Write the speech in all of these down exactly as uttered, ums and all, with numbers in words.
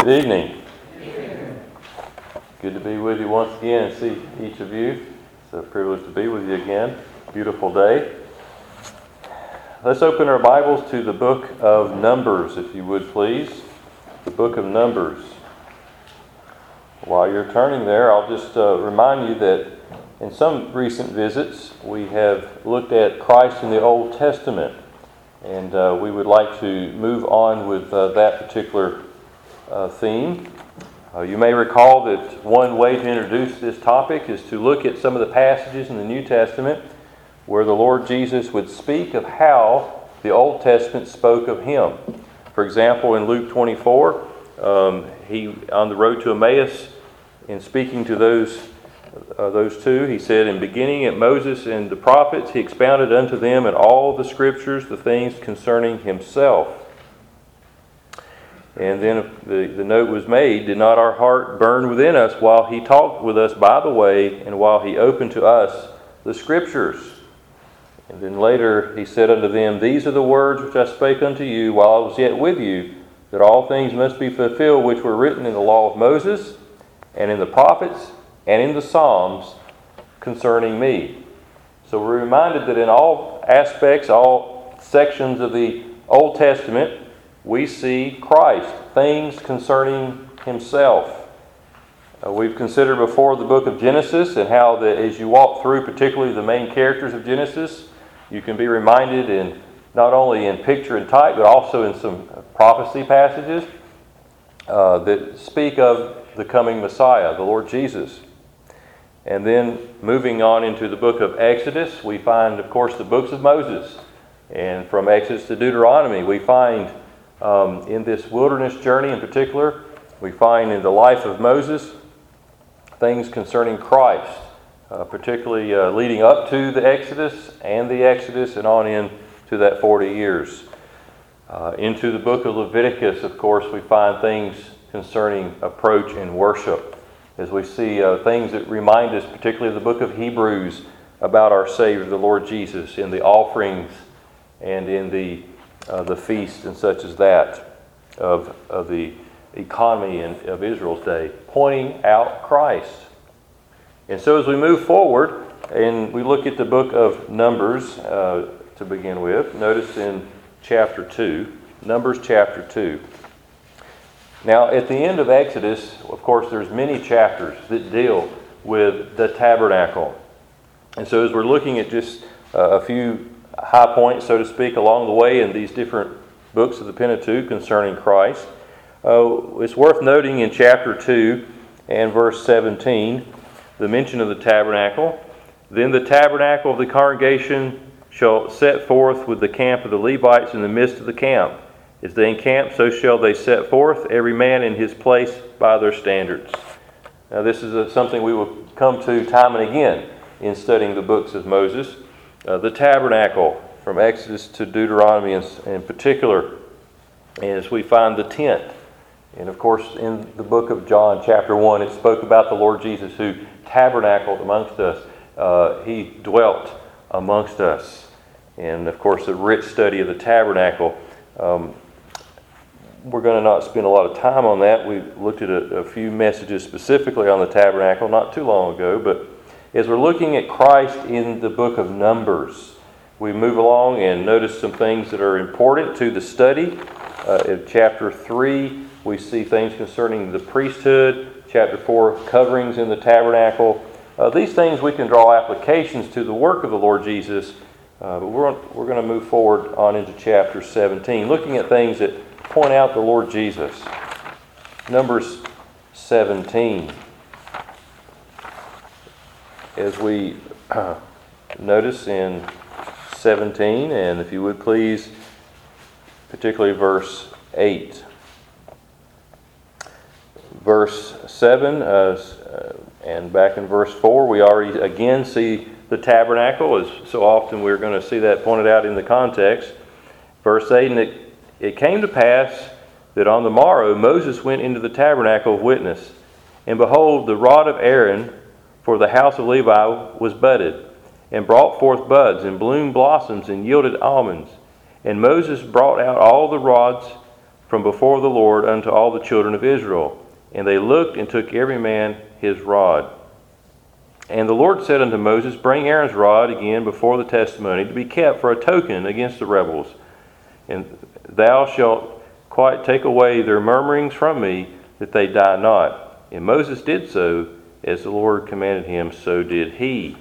Good evening. Good to be with you once again and see each of you. It's a privilege to be with you again. Beautiful day. Let's open our Bibles to the book of Numbers, if you would please. The book of Numbers. While you're turning there, I'll just uh, remind you that in some recent visits, we have looked at Christ in the Old Testament. And uh, we would like to move on with uh, that particular uh, theme. Uh, you may recall that one way to introduce this topic is to look at some of the passages in the New Testament where the Lord Jesus would speak of how the Old Testament spoke of Him. For example, in Luke twenty-four, um, he on the road to Emmaus, in speaking to those uh, those two, he said, "In beginning at Moses and the prophets, he expounded unto them in all the Scriptures the things concerning himself." And then the, the note was made, "Did not our heart burn within us while he talked with us by the way, and while he opened to us the Scriptures?" And then later he said unto them, "These are the words which I spake unto you while I was yet with you, that all things must be fulfilled which were written in the law of Moses, and in the prophets, and in the Psalms concerning me." So we're reminded that in all aspects, all sections of the Old Testament, we see Christ, things concerning Himself. Uh, we've considered before the book of Genesis and how that as you walk through particularly the main characters of Genesis, you can be reminded in not only in picture and type, but also in some prophecy passages uh, that speak of the coming Messiah, the Lord Jesus. And then moving on into the book of Exodus, we find, of course, the books of Moses. And from Exodus to Deuteronomy, we find um, in this wilderness journey in particular, we find in the life of Moses things concerning Christ, uh, particularly uh, leading up to the Exodus and the Exodus and on in to that forty years. Uh, into the book of Leviticus, of course, we find things concerning approach and worship, as we see uh, things that remind us, particularly the book of Hebrews, about our Savior, the Lord Jesus, in the offerings and in the uh, the feast and such as that of, of the economy in, of Israel's day, pointing out Christ. And so as we move forward and we look at the book of Numbers uh, to begin with, notice in chapter two, Numbers chapter two. Now, at the end of Exodus, of course, there's many chapters that deal with the tabernacle. And so as we're looking at just uh, a few high points, so to speak, along the way in these different books of the Pentateuch concerning Christ, uh, it's worth noting in chapter two and verse seventeen, the mention of the tabernacle. "Then the tabernacle of the congregation shall set forth with the camp of the Levites in the midst of the camp. As they encamp, so shall they set forth, every man in his place by their standards." Now this is a, something we will come to time and again in studying the books of Moses. Uh, the tabernacle, from Exodus to Deuteronomy in, in particular, as we find the tent. And of course, in the book of John, chapter one, it spoke about the Lord Jesus who tabernacled amongst us. Uh, he dwelt amongst us. And of course, a rich study of the tabernacle. Um, we're going to not spend a lot of time on that. We looked at a, a few messages specifically on the tabernacle not too long ago. But as we're looking at Christ in the book of Numbers, we move along and notice some things that are important to the study. Uh, in chapter three, we see things concerning the priesthood. Chapter four, coverings in the tabernacle. Uh, these things we can draw applications to the work of the Lord Jesus. Uh, but we're, we're going to move forward on into chapter seventeen, looking at things that point out the Lord Jesus. Numbers seventeen. As we uh, notice in seventeen, and if you would please, particularly verse eight. Verse seven, uh, and back in verse four, we already again see the tabernacle, as so often we're going to see that pointed out in the context. Verse eight, "And it, it came to pass that on the morrow Moses went into the tabernacle of witness, and behold, the rod of Aaron for the house of Levi was budded, and brought forth buds, and bloomed blossoms, and yielded almonds. And Moses brought out all the rods from before the Lord unto all the children of Israel. And they looked and took every man his rod. And the Lord said unto Moses, Bring Aaron's rod again before the testimony, to be kept for a token against the rebels. And thou shalt quite take away their murmurings from me, that they die not. And Moses did so, as the Lord commanded him, so did he.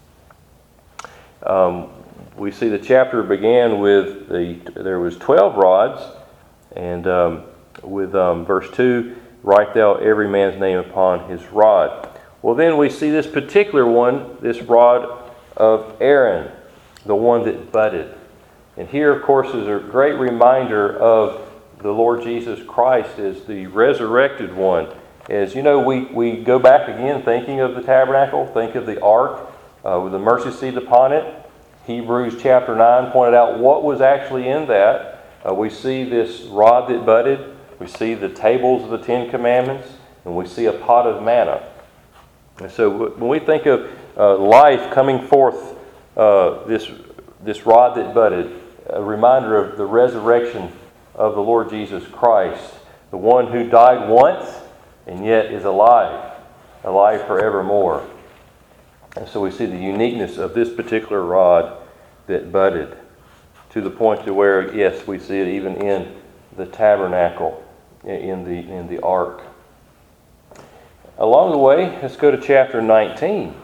Um, we see the chapter began with the there was twelve rods, and um, with um, verse two, write thou every man's name upon his rod. Well, then we see this particular one, this rod of Aaron, the one that budded. And here, of course, is a great reminder of the Lord Jesus Christ as the resurrected one. As you know, we, we go back again thinking of the tabernacle, think of the ark uh, with the mercy seat upon it. Hebrews chapter nine pointed out what was actually in that. Uh, we see this rod that budded. We see the tables of the Ten Commandments. And we see a pot of manna. And so when we think of uh, life coming forth, uh, this, this rod that budded, a reminder of the resurrection of the Lord Jesus Christ, the one who died once and yet is alive, alive forevermore. And so we see the uniqueness of this particular rod that budded, to the point to where, yes, we see it even in the tabernacle, in the in the ark. Along the way, let's go to chapter nineteen.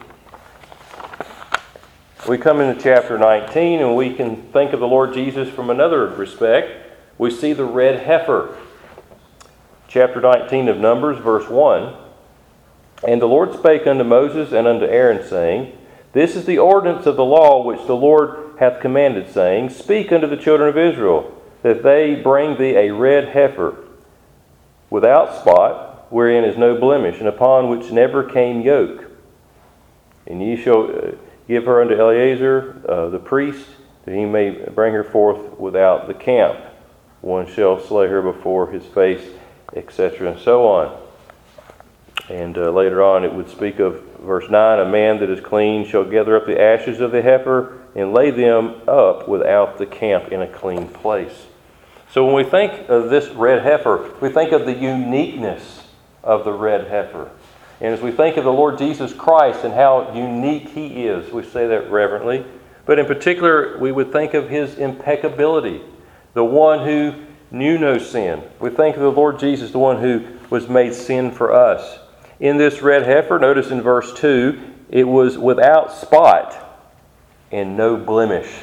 We come into chapter nineteen, and we can think of the Lord Jesus from another respect. We see the red heifer. Chapter nineteen of Numbers, verse one. And the Lord spake unto Moses and unto Aaron, saying, This is the ordinance of the law which the Lord hath commanded, saying, Speak unto the children of Israel, that they bring thee a red heifer, without spot, wherein is no blemish, and upon which never came yoke. And ye shall uh, give her unto Eleazar uh, the priest, that he may bring her forth without the camp. One shall slay her before his face, et cetera, and so on. And uh, later on it would speak of verse nine, A man that is clean shall gather up the ashes of the heifer, and lay them up without the camp in a clean place. So when we think of this red heifer, we think of the uniqueness of the red heifer. And as we think of the Lord Jesus Christ and how unique He is, we say that reverently. But in particular, we would think of His impeccability, the one who knew no sin. We think of the Lord Jesus, the one who was made sin for us. In this red heifer, notice in verse two, it was without spot and no blemish.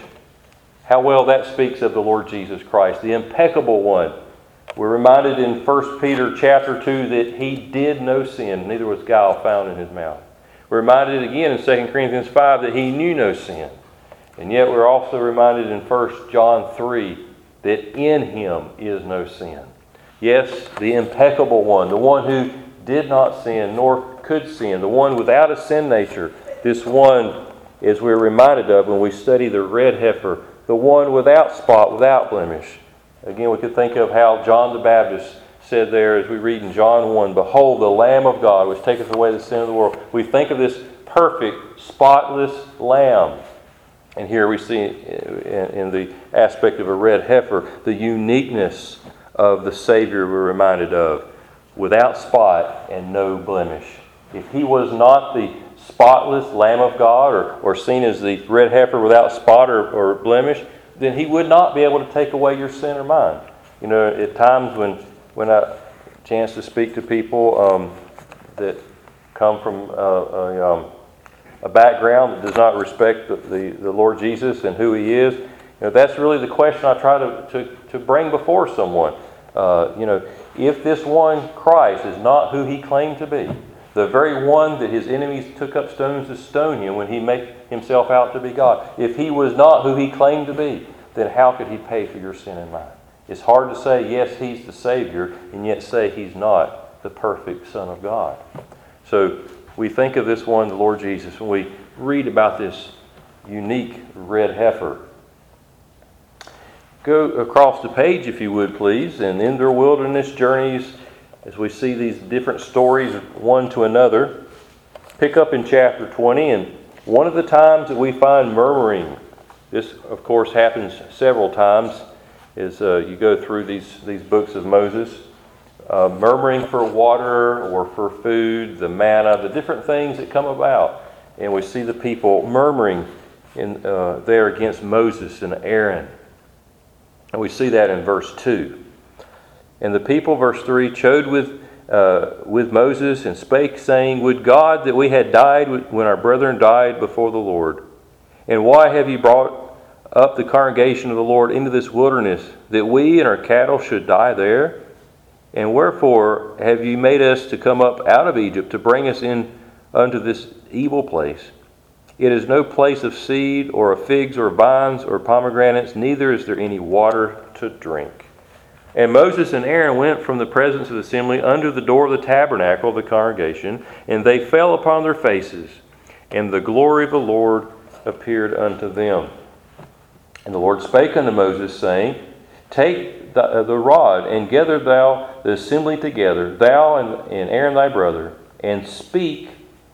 How well that speaks of the Lord Jesus Christ, the impeccable one. We're reminded in First Peter chapter two that He did no sin, neither was guile found in His mouth. We're reminded again in Second Corinthians five that He knew no sin. And yet we're also reminded in First John three that in Him is no sin. Yes, the impeccable one, the one who did not sin nor could sin, the one without a sin nature, this one, as we're reminded of when we study the red heifer, the one without spot, without blemish. Again, we could think of how John the Baptist said there as we read in John one, Behold, the Lamb of God, which taketh away the sin of the world. We think of this perfect, spotless Lamb. And here we see in the aspect of a red heifer, the uniqueness of the Savior we're reminded of, without spot and no blemish. If He was not the spotless Lamb of God, or, or seen as the red heifer without spot or, or blemish, then He would not be able to take away your sin or mine. You know, at times when, when I chance to speak to people um, that come from uh, a, um, a background that does not respect the, the, the Lord Jesus and who He is, you know, that's really the question I try to, to, to bring before someone. Uh, you know, if this one, Christ, is not who He claimed to be, the very one that His enemies took up stones to stone Him when He made Himself out to be God, if He was not who He claimed to be, then how could He pay for your sin and mine? It's hard to say, yes, He's the Savior, and yet say He's not the perfect Son of God. So we think of this one, the Lord Jesus, when we read about this unique red heifer. Go across the page, if you would, please, and in their wilderness journeys, as we see these different stories one to another, pick up in chapter twenty, and one of the times that we find murmuring, this, of course, happens several times as uh, you go through these, these books of Moses. Uh, murmuring for water or for food, the manna, the different things that come about. And we see the people murmuring in, uh, there against Moses and Aaron. And we see that in verse two. And the people, verse three, chode with, uh, with Moses and spake, saying, Would God that we had died when our brethren died before the Lord. And why have you brought up the congregation of the Lord into this wilderness, that we and our cattle should die there? And wherefore have you made us to come up out of Egypt to bring us in unto this evil place? It is no place of seed or of figs or vines or pomegranates, neither is there any water to drink. And Moses and Aaron went from the presence of the assembly under the door of the tabernacle of the congregation, and they fell upon their faces, and the glory of the Lord appeared unto them. And the Lord spake unto Moses, saying, Take the, uh, the rod, and gather thou the assembly together, thou and, and Aaron thy brother, and speak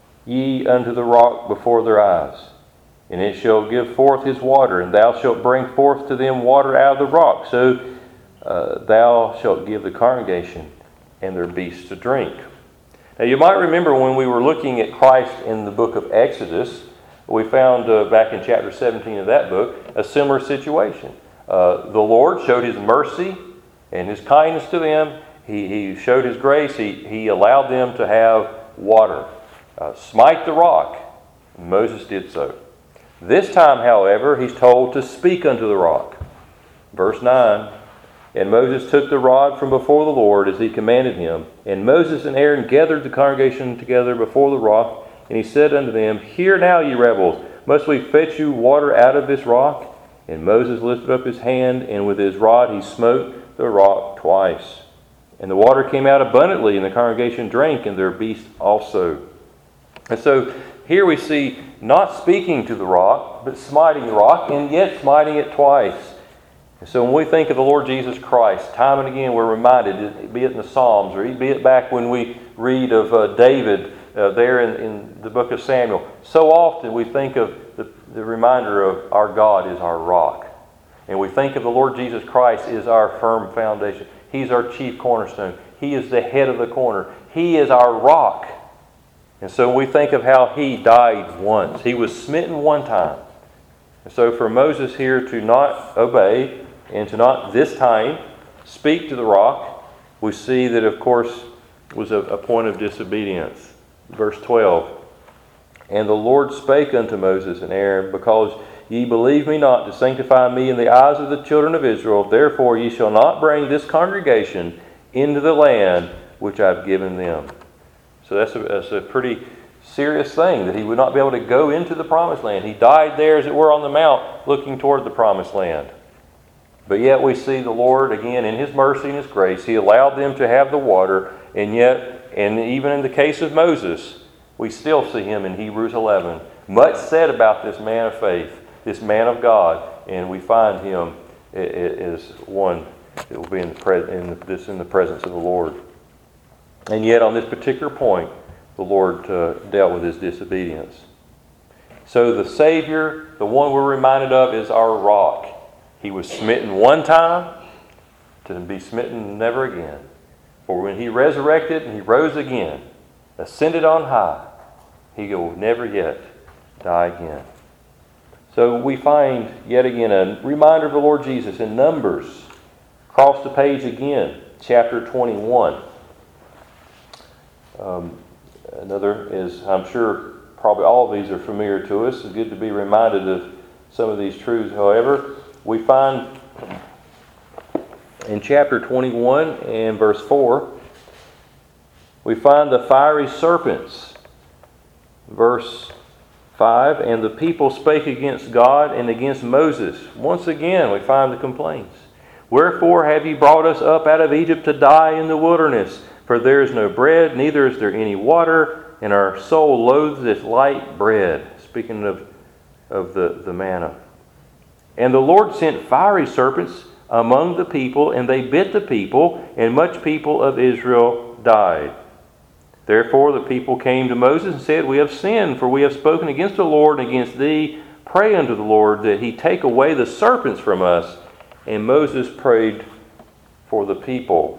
ye unto the rock before their eyes. And it shall give forth his water, and thou shalt bring forth to them water out of the rock. So uh, thou shalt give the congregation and their beasts to drink. Now you might remember when we were looking at Christ in the book of Exodus, we found uh, back in chapter seventeen of that book, a similar situation. Uh, the Lord showed His mercy and His kindness to them. He, he showed His grace. He, he allowed them to have water. Uh, smite the rock. Moses did so. This time, however, he's told to speak unto the rock. Verse nine, And Moses took the rod from before the Lord as he commanded him. And Moses and Aaron gathered the congregation together before the rock. And he said unto them, Hear now, ye rebels, must we fetch you water out of this rock? And Moses lifted up his hand, and with his rod he smote the rock twice. And the water came out abundantly, and the congregation drank, and their beasts also. And so here we see not speaking to the rock, but smiting the rock, and yet smiting it twice. And so when we think of the Lord Jesus Christ, time and again we're reminded, be it in the Psalms, or be it back when we read of uh, David uh, there in, in the book of Samuel, so often we think of the, the reminder of our God is our rock. And we think of the Lord Jesus Christ as our firm foundation. He's our chief cornerstone. He is the head of the corner. He is our rock. And so we think of how He died once. He was smitten one time. And so for Moses here to not obey and to not this time speak to the rock, we see that, of course, was a, a point of disobedience. Verse twelve, And the Lord spake unto Moses and Aaron, Because ye believe me not to sanctify me in the eyes of the children of Israel, therefore ye shall not bring this congregation into the land which I have given them. So that's a, that's a pretty serious thing, that he would not be able to go into the promised land. He died there, as it were, on the mount, looking toward the promised land. But yet we see the Lord, again, in His mercy and His grace, He allowed them to have the water, and yet, and even in the case of Moses, we still see him in Hebrews eleven. Much said about this man of faith, this man of God, and we find him as one that will be in the, pre- in this in the presence of the Lord. And yet on this particular point, the Lord uh, dealt with his disobedience. So the Savior, the one we're reminded of, is our rock. He was smitten one time to be smitten never again. For when He resurrected and He rose again, ascended on high, He will never yet die again. So we find yet again a reminder of the Lord Jesus in Numbers. Cross the page again, chapter twenty-one. Um, another is, I'm sure probably all of these are familiar to us. It's good to be reminded of some of these truths. However, we find in chapter twenty-one and verse four, we find the fiery serpents. Verse five, And the people spake against God and against Moses. Once again, we find the complaints. Wherefore have ye brought us up out of Egypt to die in the wilderness? For there is no bread, neither is there any water, and our soul loatheth light bread. Speaking of, of the, the manna. And the Lord sent fiery serpents among the people, and they bit the people, and much people of Israel died. Therefore the people came to Moses and said, We have sinned, for we have spoken against the Lord and against thee. Pray unto the Lord that He take away the serpents from us. And Moses prayed for the people.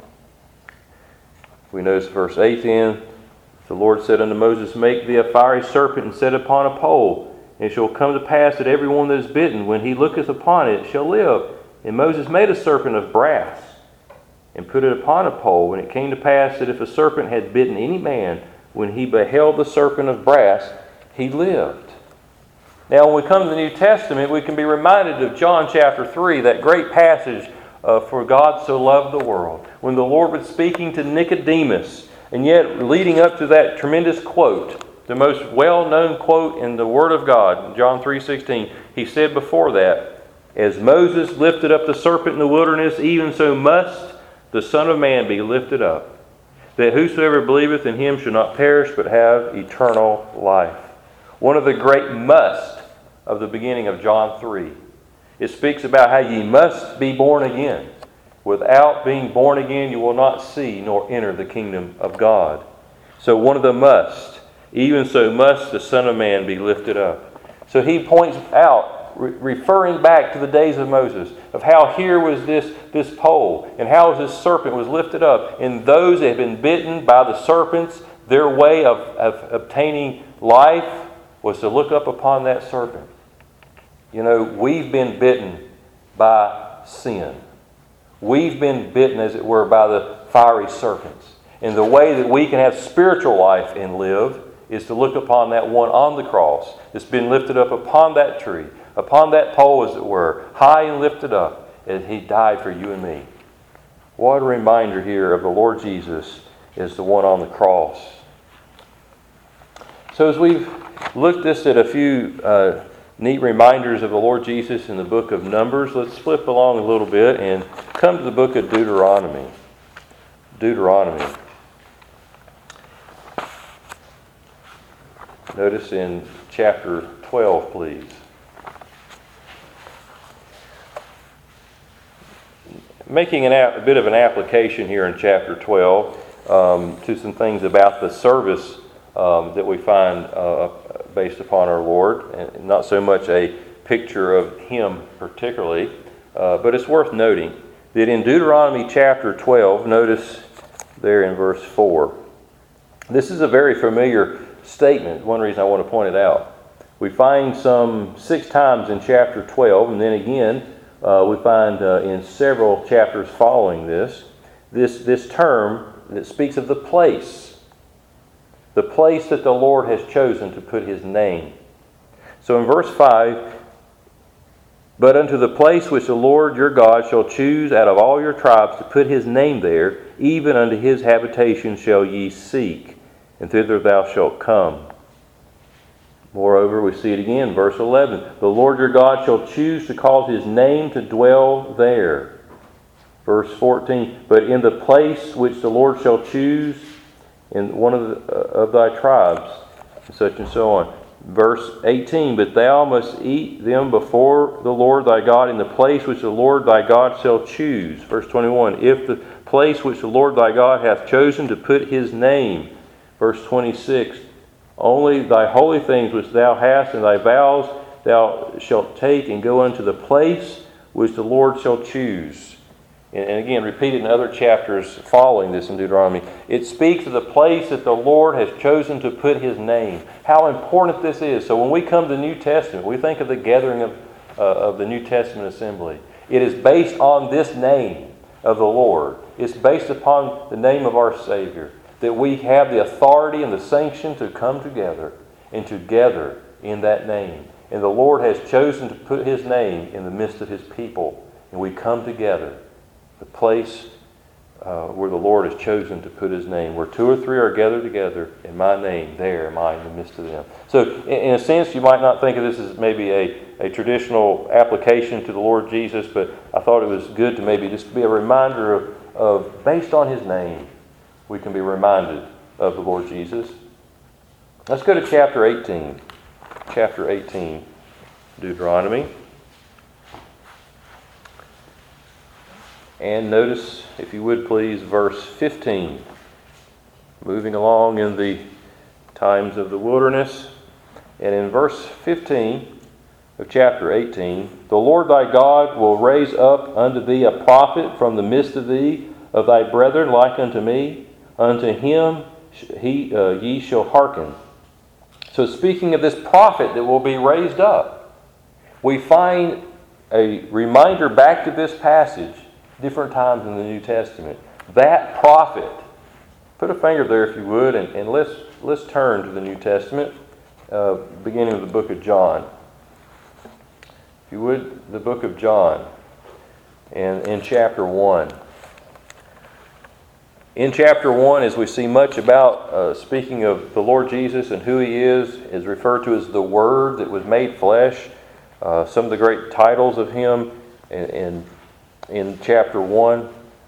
We notice verse eight then, the Lord said unto Moses, Make thee a fiery serpent and set it upon a pole. And it shall come to pass that every one that is bitten, when he looketh upon it, shall live. And Moses made a serpent of brass, and put it upon a pole. And it came to pass that if a serpent had bitten any man, when he beheld the serpent of brass, he lived. Now when we come to the New Testament, we can be reminded of John chapter three, that great passage, uh, for God so loved the world. When the Lord was speaking to Nicodemus, and yet leading up to that tremendous quote, the most well-known quote in the Word of God, John three sixteen, he said before that, As Moses lifted up the serpent in the wilderness, even so must the Son of Man be lifted up, that whosoever believeth in him shall not perish, but have eternal life. One of the great must of the beginning of John three. It speaks about how ye must be born again. Without being born again, you will not see nor enter the kingdom of God. So one of the must, even so must the Son of Man be lifted up. So he points out, re- referring back to the days of Moses, of how here was this, this pole, and how this serpent was lifted up. And those that had been bitten by the serpents, their way of, of obtaining life was to look up upon that serpent. You know, we've been bitten by sin. We've been bitten, as it were, by the fiery serpents. And the way that we can have spiritual life and live is to look upon that one on the cross that's been lifted up upon that tree, upon that pole, as it were, high and lifted up, and He died for you and me. What a reminder here of the Lord Jesus is the one on the cross. So as we've looked this at a few uh, neat reminders of the Lord Jesus in the book of Numbers, let's flip along a little bit and come to the book of Deuteronomy. Deuteronomy. Notice in chapter twelve, please. Making an a, a bit of an application here in chapter twelve um, to some things about the service um, that we find uh, based upon our Lord, and not so much a picture of Him particularly, uh, but it's worth noting that in Deuteronomy chapter twelve, notice there in verse four, this is a very familiar statement. One reason I want to point it out. We find some six times in chapter twelve, and then again uh, we find uh, in several chapters following this, this, this term that speaks of the place. The place that the Lord has chosen to put His name. So in verse five, But unto the place which the Lord your God shall choose out of all your tribes to put His name there, even unto His habitation shall ye seek, and thither thou shalt come. Moreover, we see it again, verse eleven. The Lord your God shall choose to cause His name to dwell there. Verse fourteen. But in the place which the Lord shall choose in one of, the, uh, of thy tribes, such and so on. Verse eighteen. But thou must eat them before the Lord thy God in the place which the Lord thy God shall choose. Verse twenty-one. If the place which the Lord thy God hath chosen to put His name. Verse twenty-six, only thy holy things which thou hast and thy vows thou shalt take and go unto the place which the Lord shall choose. And, and again, repeated in other chapters following this in Deuteronomy. It speaks of the place that the Lord has chosen to put His name. How important this is. So when we come to the New Testament, we think of the gathering of, uh, of the New Testament assembly. It is based on this name of the Lord. It's based upon the name of our Savior. That we have the authority and the sanction to come together and together in that name. And the Lord has chosen to put His name in the midst of His people. And we come together. The place uh, where the Lord has chosen to put His name. Where two or three are gathered together in my name, there am I in the midst of them. So in, in a sense, you might not think of this as maybe a, a traditional application to the Lord Jesus, but I thought it was good to maybe just be a reminder of, of based on His name, we can be reminded of the Lord Jesus. Let's go to chapter eighteen. Chapter eighteen, Deuteronomy. And notice, if you would please, verse fifteen. Moving along in the times of the wilderness. And in verse fifteen, of chapter eighteen, the Lord thy God will raise up unto thee a prophet from the midst of thee, of thy brethren like unto me. Unto him he, uh, ye shall hearken. So speaking of this prophet that will be raised up, we find a reminder back to this passage different times in the New Testament. That prophet. Put a finger there if you would, and, and let's, let's turn to the New Testament, uh, beginning with the book of John. If you would, the book of John, and in chapter one. In chapter one, as we see much about, uh, speaking of the Lord Jesus and who He is, is referred to as the Word that was made flesh. Uh, some of the great titles of Him in, in, in chapter one.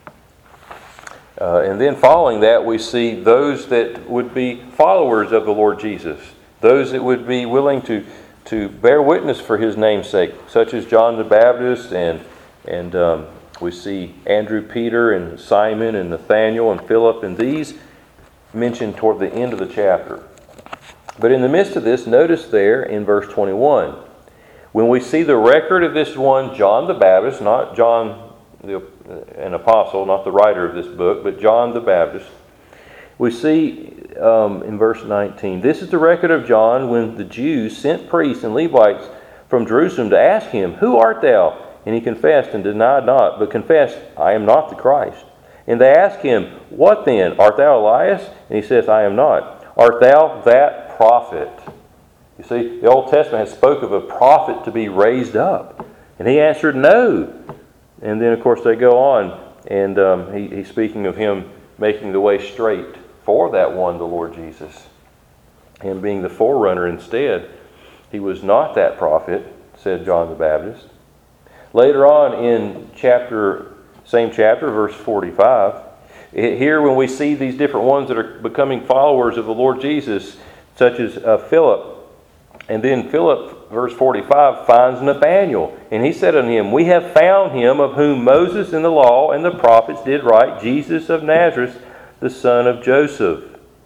Uh, and then following that, we see those that would be followers of the Lord Jesus. Those that would be willing to, to bear witness for His name's sake, such as John the Baptist, and, and um, we see Andrew, Peter, and Simon, and Nathaniel, and Philip, and these mentioned toward the end of the chapter. But in the midst of this, notice there in verse twenty-one, when we see the record of this one, John the Baptist, not John the, an apostle, not the writer of this book, but John the Baptist, we see um, in verse nineteen, this is the record of John when the Jews sent priests and Levites from Jerusalem to ask him, who art thou? And he confessed and denied not, but confessed, I am not the Christ. And they asked him, what then? Art thou Elias? And he saith, I am not. Art thou that prophet? You see, the Old Testament has spoke of a prophet to be raised up. And he answered, no. And then, of course, they go on, and um, he, he's speaking of him making the way straight for that one, the Lord Jesus. Him being the forerunner instead. He was not that prophet, said John the Baptist. Later on in chapter, same chapter, verse forty-five, here when we see these different ones that are becoming followers of the Lord Jesus, such as uh, Philip, and then Philip, verse forty-five, finds Nathanael, and he said unto him, we have found him of whom Moses in the law and the prophets did write, Jesus of Nazareth, the son of Joseph.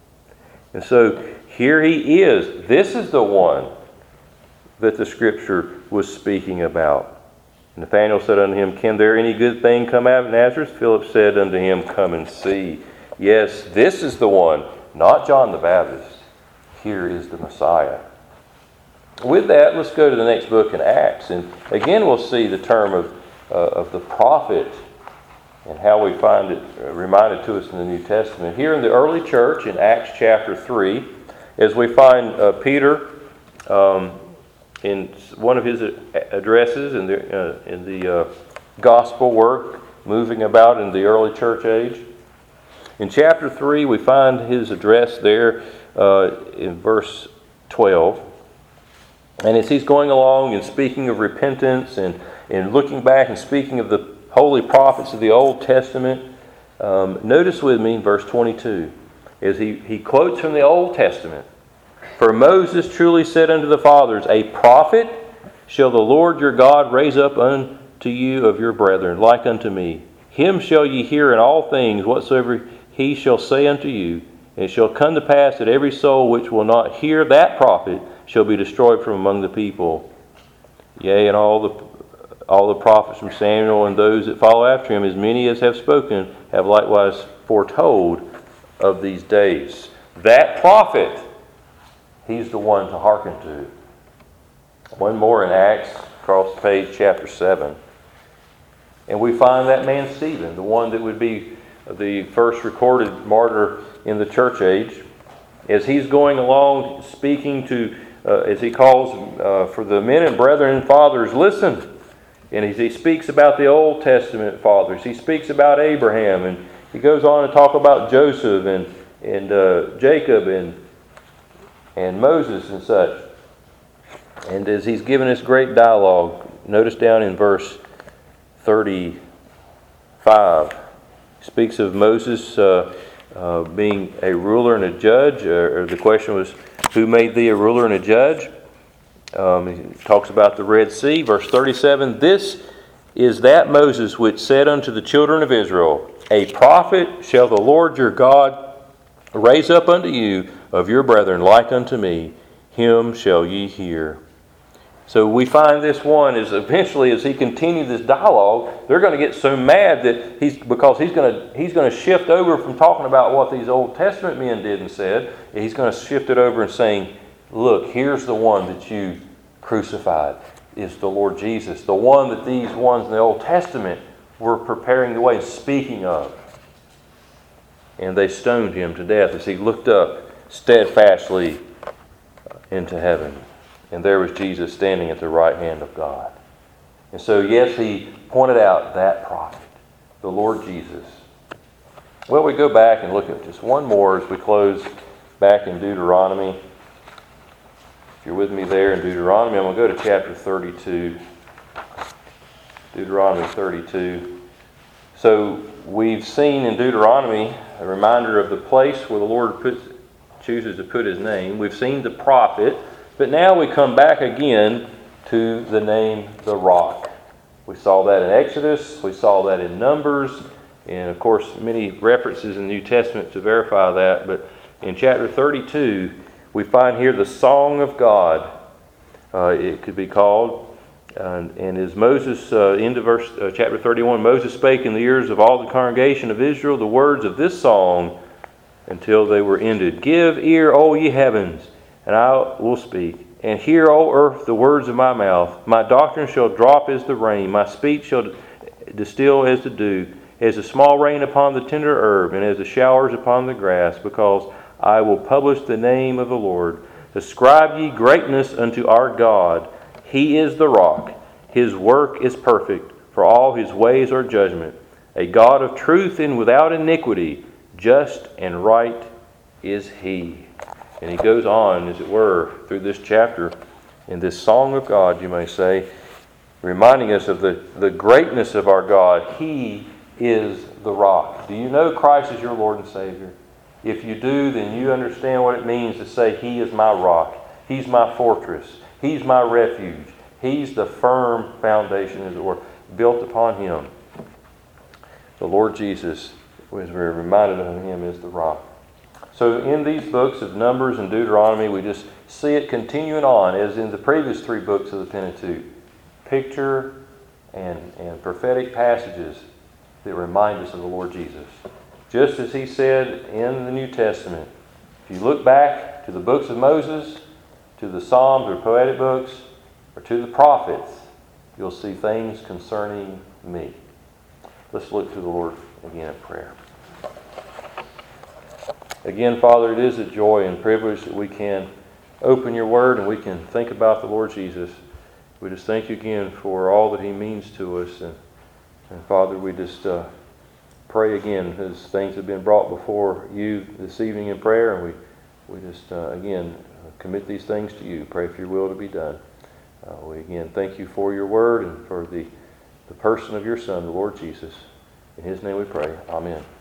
And so here he is. This is the one that the Scripture was speaking about. Nathanael said unto him, can there any good thing come out of Nazareth? Philip said unto him, come and see. Yes, this is the one, not John the Baptist. Here is the Messiah. With that, let's go to the next book in Acts. And again, we'll see the term of, uh, of the prophet and how we find it reminded to us in the New Testament. Here in the early church in Acts chapter three, as we find uh, Peter um, in one of his addresses in the, uh, in the uh, gospel work, moving about in the early church age. In chapter three, we find his address there uh, in verse twelve. And as he's going along and speaking of repentance and, and looking back and speaking of the holy prophets of the Old Testament, um, notice with me verse twenty-two, as he, he quotes from the Old Testament. For Moses truly said unto the fathers, a prophet shall the Lord your God raise up unto you of your brethren, like unto me. Him shall ye hear in all things whatsoever he shall say unto you. And it shall come to pass that every soul which will not hear that prophet shall be destroyed from among the people. Yea, and all the all the prophets from Samuel and those that follow after him, as many as have spoken, have likewise foretold of these days. That prophet, he's the one to hearken to. One more in Acts, across the page, chapter seven. And we find that man Stephen, the one that would be the first recorded martyr in the church age, as he's going along speaking to, uh, as he calls uh, for the men and brethren and fathers, listen. And as he speaks about the Old Testament fathers, he speaks about Abraham, and he goes on to talk about Joseph and, and uh, Jacob and, and Moses and such. And as he's given this great dialogue, notice down in verse thirty-five, he speaks of Moses uh, uh, being a ruler and a judge. Or the question was, who made thee a ruler and a judge? Um, he talks about the Red Sea. Verse thirty-seven, this is that Moses which said unto the children of Israel, a prophet shall the Lord your God raise up unto you of your brethren like unto me. Him shall ye hear. So we find this one is eventually, as he continued this dialogue, they're going to get so mad that he's because he's going to he's going to shift over from talking about what these Old Testament men did and said. He's going to shift it over and saying, "Look, here's the one that you crucified. Is the Lord Jesus, the one that these ones in the Old Testament were preparing the way and speaking of." And they stoned him to death as he looked up steadfastly into heaven. And there was Jesus standing at the right hand of God. And so, yes, he pointed out that prophet, the Lord Jesus. Well, we go back and look at just one more as we close back in Deuteronomy. If you're with me there in Deuteronomy, I'm going to go to chapter thirty-two. Deuteronomy thirty-two. So we've seen in Deuteronomy a reminder of the place where the Lord puts, chooses to put his name. We've seen the prophet. But now we come back again to the name the Rock. We saw that in Exodus. We saw that in Numbers. And of course, many references in the New Testament to verify that. But in chapter thirty-two, we find here the Song of God. Uh, it could be called. Uh, and as Moses, uh, into verse uh, chapter thirty-one, Moses spake in the ears of all the congregation of Israel the words of this song until they were ended. Give ear, O ye heavens, and I will speak. And hear, O earth, the words of my mouth. My doctrine shall drop as the rain. My speech shall distill as the dew. As the small rain upon the tender herb, and as the showers upon the grass. Because I will publish the name of the Lord. Ascribe ye greatness unto our God. He is the rock. His work is perfect. For all his ways are judgment. A God of truth and without iniquity. Just and right is he. And he goes on, as it were, through this chapter, in this song of God, you may say, reminding us of the, the greatness of our God. He is the rock. Do you know Christ as your Lord and Savior? If you do, then you understand what it means to say, He is my rock. He's my fortress. He's my refuge. He's the firm foundation, as it were, built upon Him. The Lord Jesus, as we're reminded of Him, is the rock. So in these books of Numbers and Deuteronomy, we just see it continuing on, as in the previous three books of the Pentateuch. Picture and, and prophetic passages that remind us of the Lord Jesus. Just as He said in the New Testament, if you look back to the books of Moses, to the Psalms or poetic books, or to the prophets, you'll see things concerning me. Let's look to the Lord again in prayer. Again, Father, it is a joy and privilege that we can open your word and we can think about the Lord Jesus. We just thank you again for all that He means to us. And, and Father, we just uh, pray again as things have been brought before you this evening in prayer. And we, we just, uh, again, commit these things to you. Pray for your will to be done. Uh, we again thank you for your word and for the, the person of your Son, the Lord Jesus. In His name we pray. Amen.